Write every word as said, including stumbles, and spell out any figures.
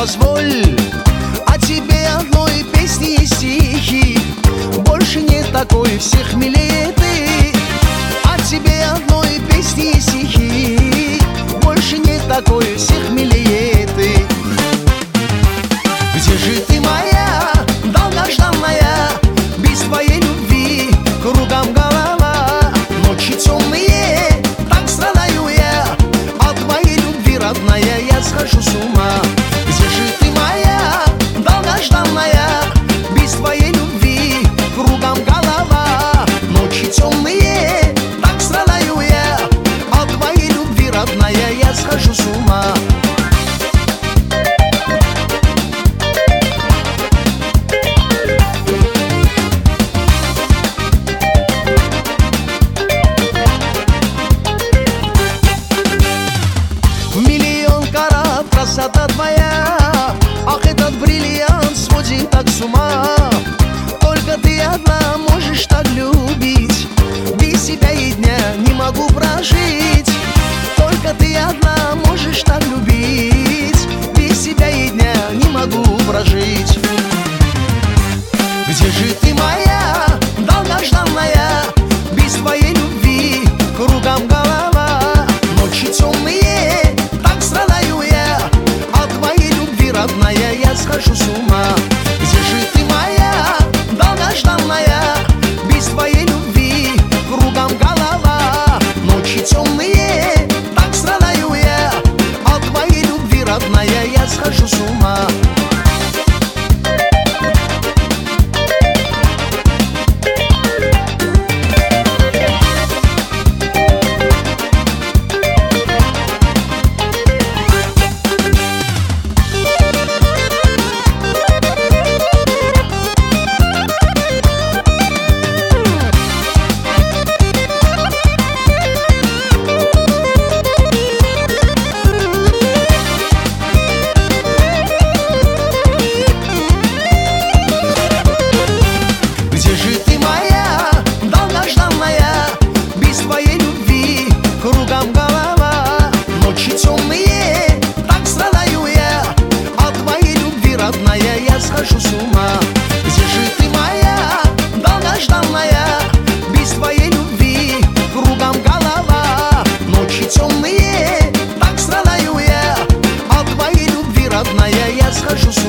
позволь, о тебе одной песни и стихи. Больше нет такой, всех милее ты. О тебе одной песни и стихи. Больше нет такой, всех милее ты. Где же ты, моя долгожданная? Без твоей любви кругом голова. Ночи темные, так страдаю я. От твоей любви, родная, я схожу с ума. Где же ты, моя долгожданная? Без твоей любви кругом голова. Ночи темные, так страдаю я. От твоей любви, родная, я схожу с ума. Красота твоя, ах, этот бриллиант сводит так с ума. Только ты одна можешь так любить. Без тебя и дня не могу прожить. Только ты одна можешь так любить. Без тебя и дня не могу прожить. Где же ты, моя долгожданная? Без твоей любви кругом голова. Ночи темные, так страдаю я. От твоей любви, родная, я схожу с ума. Где же ты, моя долгожданная? Без твоей любви кругом голова. Ночи темные, так страдаю я. От твоей любви, родная, я схожу с ума. Я схожу с ума. Где же ты, моя долгожданная? Без твоей любви кругом голова. Ночи темные, так страдаю я. От твоей любви, родная, я схожу с ума.